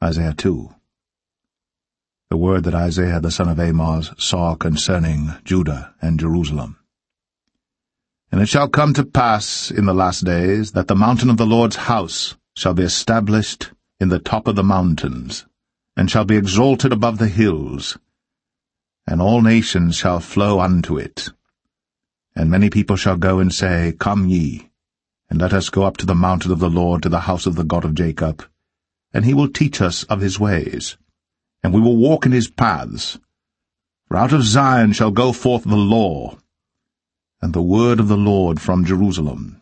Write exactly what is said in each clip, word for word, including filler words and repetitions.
Isaiah two. The word that Isaiah the son of Amoz saw concerning Judah and Jerusalem. And it shall come to pass in the last days that the mountain of the Lord's house shall be established in the top of the mountains, and shall be exalted above the hills, and all nations shall flow unto it. And many people shall go and say, Come ye, and let us go up to the mountain of the Lord, to the house of the God of Jacob, and he will teach us of his ways, and we will walk in his paths. For out of Zion shall go forth the law, and the word of the Lord from Jerusalem.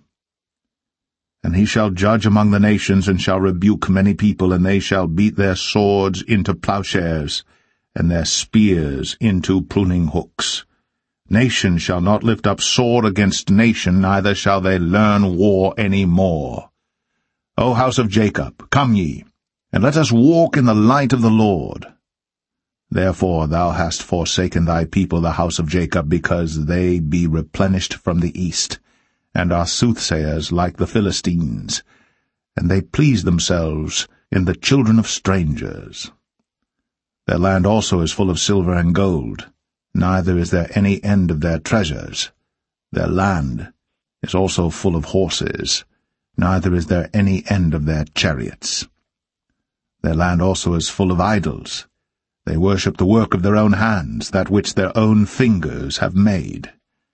And he shall judge among the nations, and shall rebuke many people, and they shall beat their swords into plowshares, and their spears into pruning hooks. Nation shall not lift up sword against nation, neither shall they learn war any more. O house of Jacob, come ye, and let us walk in the light of the Lord. Therefore thou hast forsaken thy people, the house of Jacob, because they be replenished from the east, and are soothsayers like the Philistines, and they please themselves in the children of strangers. Their land also is full of silver and gold, neither is there any end of their treasures. Their land is also full of horses, neither is there any end of their chariots. Their land also is full of idols. They worship the work of their own hands, that which their own fingers have made.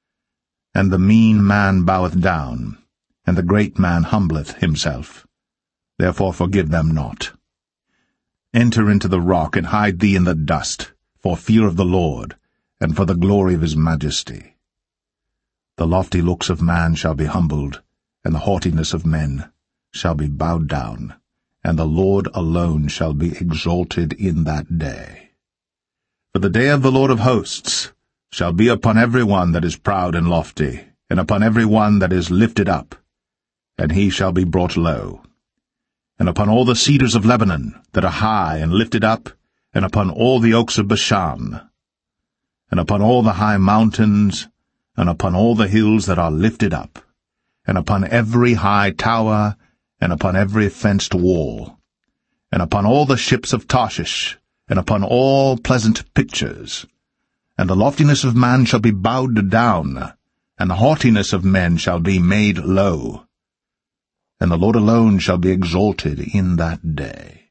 And the mean man boweth down, and the great man humbleth himself. Therefore forgive them not. Enter into the rock, and hide thee in the dust, for fear of the Lord, and for the glory of his majesty. The lofty looks of man shall be humbled, and the haughtiness of men shall be bowed down, and the Lord alone shall be exalted in that day. For the day of the Lord of hosts shall be upon every one that is proud and lofty, and upon every one that is lifted up, and he shall be brought low. And upon all the cedars of Lebanon that are high and lifted up, and upon all the oaks of Bashan, and upon all the high mountains, and upon all the hills that are lifted up, and upon every high tower, and upon every fenced wall, and upon all the ships of Tarshish, and upon all pleasant pictures. And the loftiness of man shall be bowed down, and the haughtiness of men shall be made low. And the Lord alone shall be exalted in that day.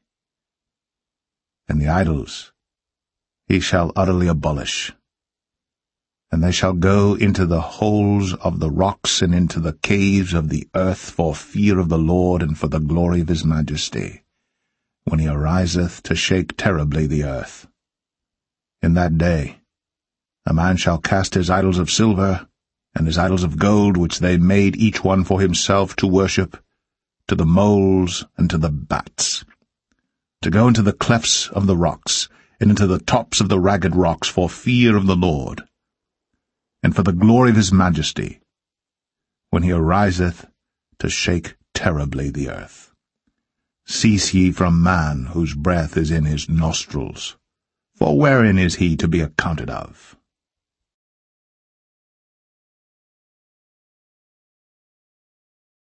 And the idols he shall utterly abolish. And they shall go into the holes of the rocks, and into the caves of the earth, for fear of the Lord, and for the glory of his majesty, when he ariseth to shake terribly the earth. In that day a man shall cast his idols of silver, and his idols of gold, which they made each one for himself to worship, to the moles and to the bats, to go into the clefts of the rocks, and into the tops of the ragged rocks, for fear of the Lord, and for the glory of his majesty, when he ariseth to shake terribly the earth. Cease ye from man, whose breath is in his nostrils, for wherein is he to be accounted of?